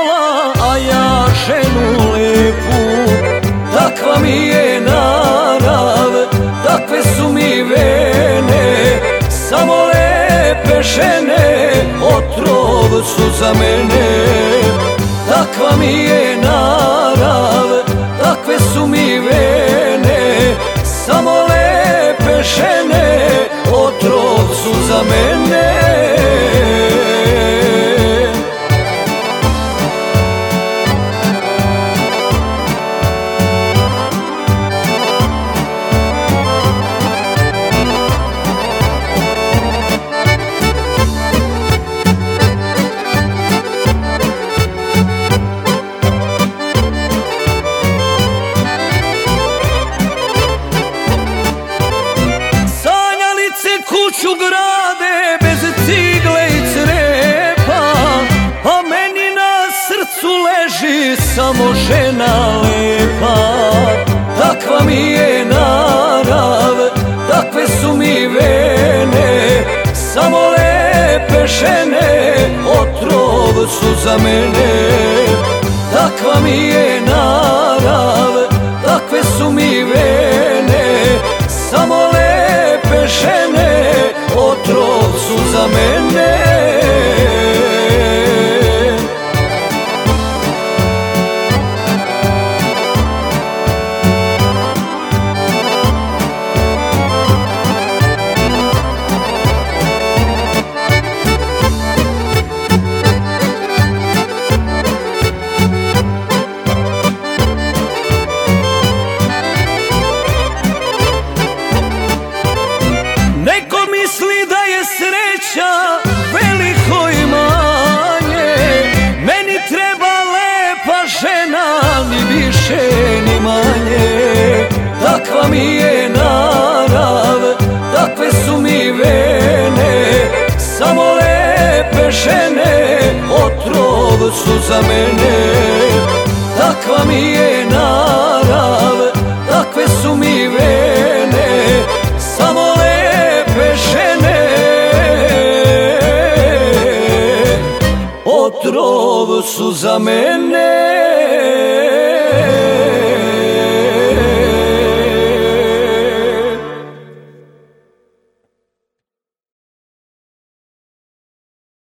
vola, a ja ženu lepu. Takva mi je narav, takve su mi vene. Samo lepe žene otrov su za mene. Takva mi je narav, takve su mi vene. Samo lepe žene otrov su za mene. Kuću grade bez cigle i crepa, a meni na srcu leži samo žena lepa. Takva mi je narav, takve su mi vene. Samo lepe žene otrov su za mene. Takva mi je narav, takve su mi vene. Samo lepe žene otrov su za mene. Neko misli da je sreća veliko imanje, meni treba lepa žena, ni više ni manje. Takva mi je narav, takve su mi vene. Samo lepe žene otrov su za mene. Takva mi je narav, takve su mi vene. Samo lepe žene otrov su za mene.